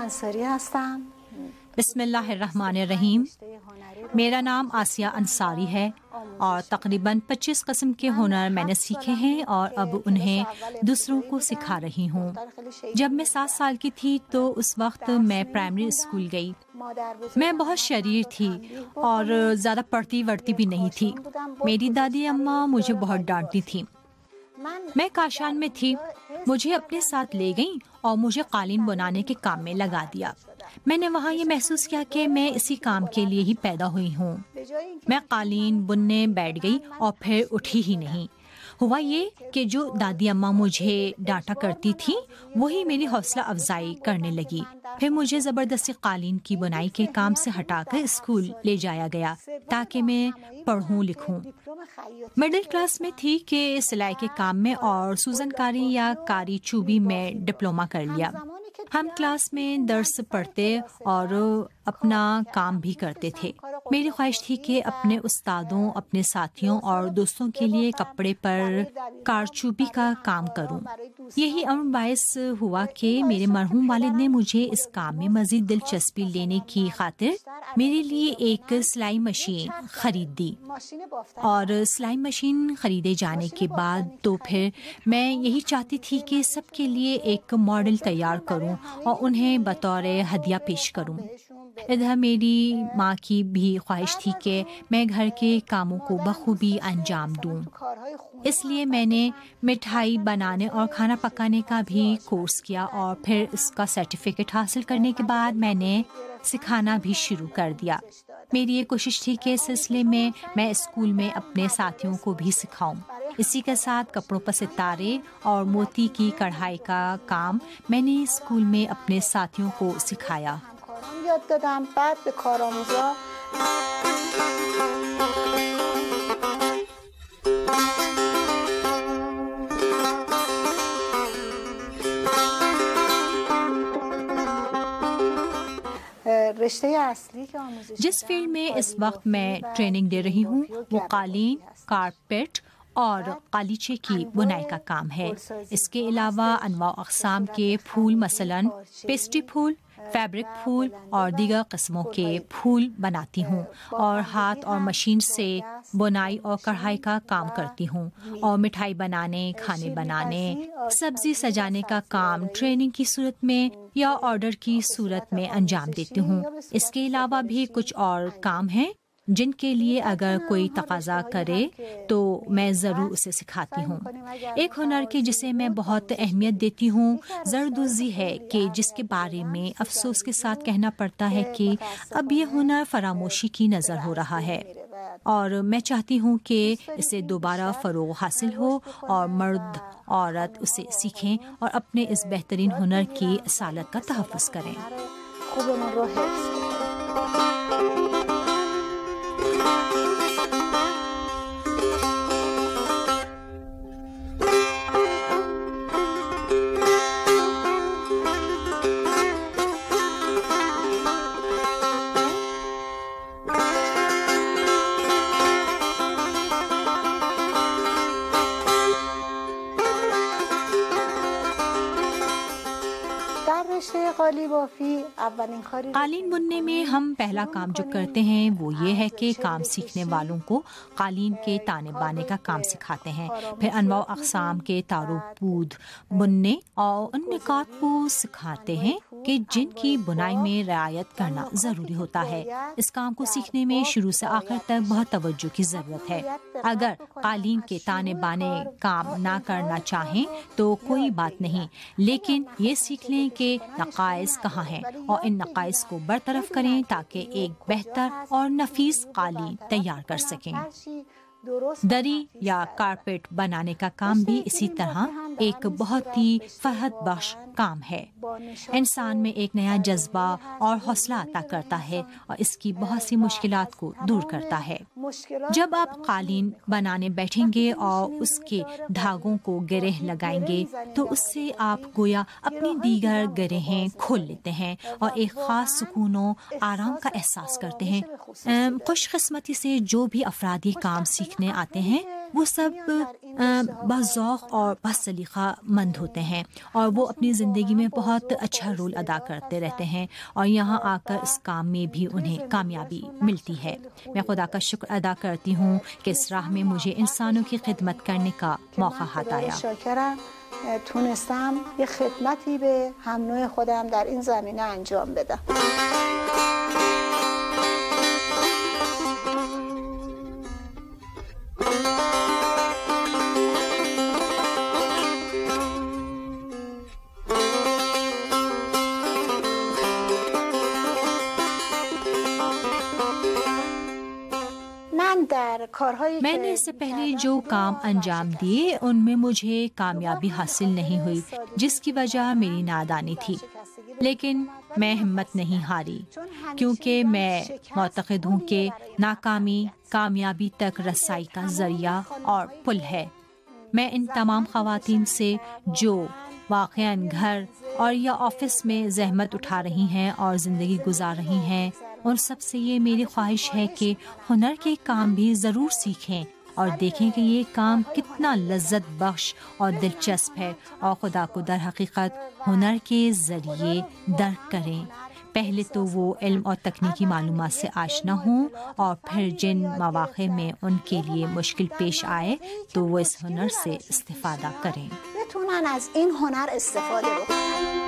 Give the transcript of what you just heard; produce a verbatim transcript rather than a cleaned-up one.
انصاری هستم. بسم اللہ الرحمن الرحیم. میرا نام آسیہ انصاری ہے اور تقریباً پچیس قسم کے ہنر میں نے سیکھے ہیں اور اب انہیں دوسروں کو سکھا رہی ہوں. جب میں سات سال کی تھی تو اس وقت میں پرائمری اسکول گئی. میں بہت شریر تھی اور زیادہ پڑھتی وڑھتی بھی نہیں تھی. میری دادی اماں مجھے بہت ڈانٹتی تھیں. میں کاشان میں تھی. مجھے اپنے ساتھ لے گئیں اور مجھے قالین بنانے کے کام میں لگا دیا. میں نے وہاں یہ محسوس کیا کہ میں اسی کام کے لیے ہی پیدا ہوئی ہوں. میں قالین بننے بیٹھ گئی اور پھر اٹھی ہی نہیں. ہوا یہ کہ جو دادی اماں مجھے ڈانٹا کرتی تھی وہی میری حوصلہ افزائی کرنے لگی. پھر مجھے زبردستی قالین کی بنائی کے کام سے ہٹا کر اسکول لے جایا گیا تاکہ میں پڑھوں لکھوں. مڈل کلاس میں تھی کہ سلائی کے کام میں اور سوزن کاری یا کاری چوبی میں ڈپلومہ کر لیا. ہم کلاس میں درس پڑھتے اور اپنا کام بھی کرتے تھے. میری خواہش تھی کہ اپنے استادوں، اپنے ساتھیوں اور دوستوں کے لیے کپڑے پر کارچوبی کا کام کروں. یہی امر باعث ہوا کہ میرے مرحوم والد نے مجھے اس کام میں مزید دلچسپی لینے کی خاطر میرے لیے ایک سلائی مشین خرید دی. اور سلائی مشین خریدے جانے کے بعد تو پھر میں یہی چاہتی تھی کہ سب کے لیے ایک ماڈل تیار کروں اور انہیں بطور ہدیہ پیش کروں. ادھر میری ماں کی بھی خواہش تھی کہ میں گھر کے کاموں کو بخوبی انجام دوں. اس لیے میں نے مٹھائی بنانے اور کھانا پکانے کا بھی کورس کیا اور پھر اس کا سرٹیفکیٹ حاصل کرنے کے بعد میں نے سکھانا بھی شروع کر دیا. میری یہ کوشش تھی کہ اس سلسلے میں میں اسکول میں اپنے ساتھیوں کو بھی سکھاؤں. اسی کے ساتھ کپڑوں پر ستارے اور موتی کی کڑھائی کا کام میں نے اسکول میں اپنے ساتھیوں کو سکھایا. یاد دادم. بعد به کارآموزا جس فیلڈ میں اس وقت میں ٹریننگ دے رہی ہوں وہ قالین، کارپیٹ اور قالیچے کی بنائی کا کام ہے. اس کے علاوہ انواع اقسام کے پھول مثلاً پیسٹری پھول، فیبرک پھول اور دیگر قسموں کے پھول بناتی ہوں اور ہاتھ اور مشین سے بنائی اور کڑھائی کا کام کرتی ہوں اور مٹھائی بنانے، کھانے بنانے، سبزی سجانے کا کام ٹریننگ کی صورت میں یا آرڈر کی صورت میں انجام دیتی ہوں. اس کے علاوہ بھی کچھ اور کام ہیں جن کے لیے اگر کوئی تقاضا کرے تو میں ضرور اسے سکھاتی ہوں. ایک ہنر کے جسے میں بہت اہمیت دیتی ہوں زردوزی ہے کہ جس کے بارے میں افسوس کے ساتھ کہنا پڑتا ہے کہ اب یہ ہنر فراموشی کی نظر ہو رہا ہے اور میں چاہتی ہوں کہ اسے دوبارہ فروغ حاصل ہو اور مرد عورت اسے سیکھیں اور اپنے اس بہترین ہنر کی اصالت کا تحفظ کریں. قالین بننے میں ہم پہلا کام جو کرتے ہیں وہ یہ ہے کہ کام سیکھنے والوں کو قالین کے تانے بانے کا کام سکھاتے ہیں. پھر انواع اقسام کے تارو پود بننے اور ان نکات کو سکھاتے ہیں کہ جن کی بنائی میں رعایت کرنا ضروری ہوتا ہے. اس کام کو سیکھنے میں شروع سے آخر تک بہت توجہ کی ضرورت ہے. اگر قالین کے تانے بانے کام نہ کرنا چاہیں تو کوئی بات نہیں، لیکن یہ سیکھ لیں کہ نقائص کہاں ہیں اور ان نقائص کو برطرف کریں تاکہ ایک بہتر اور نفیس قالین تیار کر سکیں. دری یا کارپیٹ بنانے کا کام بھی اسی طرح ایک بہت ہی فرحت بخش کام ہے. انسان میں ایک نیا جذبہ اور حوصلہ عطا کرتا ہے اور اس کی بہت سی مشکلات کو دور کرتا ہے. جب آپ قالین بنانے بیٹھیں گے اور اس کے دھاگوں کو گرہ لگائیں گے تو اس سے آپ گویا اپنی دیگر گرہیں کھول لیتے ہیں اور ایک خاص سکون و آرام کا احساس کرتے ہیں. خوش قسمتی سے جو بھی افراد یہ کام سیکھنے آتے ہیں وہ سب باذوق اور باسلیقہ مند ہوتے ہیں اور وہ اپنی زندگی میں بہت اچھا رول ادا کرتے رہتے ہیں اور یہاں آ کر اس کام میں بھی انہیں کامیابی ملتی ہے. میں خدا کا شکر ادا کرتی ہوں کہ اس راہ میں مجھے انسانوں کی خدمت کرنے کا موقع ہاتھ آیا. تونستم یه خدمتی به هم نوع خودم در این زمینه انجام بدم. میں نے اس سے پہلے جو کام انجام دیے ان میں مجھے کامیابی حاصل نہیں ہوئی جس کی وجہ میری نادانی تھی، لیکن میں ہمت نہیں ہاری کیونکہ میں معتقد ہوں کہ ناکامی کامیابی تک رسائی کا ذریعہ اور پل ہے. میں ان تمام خواتین سے جو واقعاً گھر اور یا آفس میں زحمت اٹھا رہی ہیں اور زندگی گزار رہی ہیں، ان سب سے یہ میری خواہش ہے کہ ہنر کے کام بھی ضرور سیکھیں اور دیکھیں کہ یہ کام کتنا لذت بخش اور دلچسپ ہے اور خدا کو در حقیقت ہنر کے ذریعے درک کریں. پہلے تو وہ علم اور تکنیکی معلومات سے آشنا ہوں اور پھر جن مواقع میں ان کے لیے مشکل پیش آئے تو وہ اس ہنر سے استفادہ کریں. بتونن از این هنر استفاده بکنن.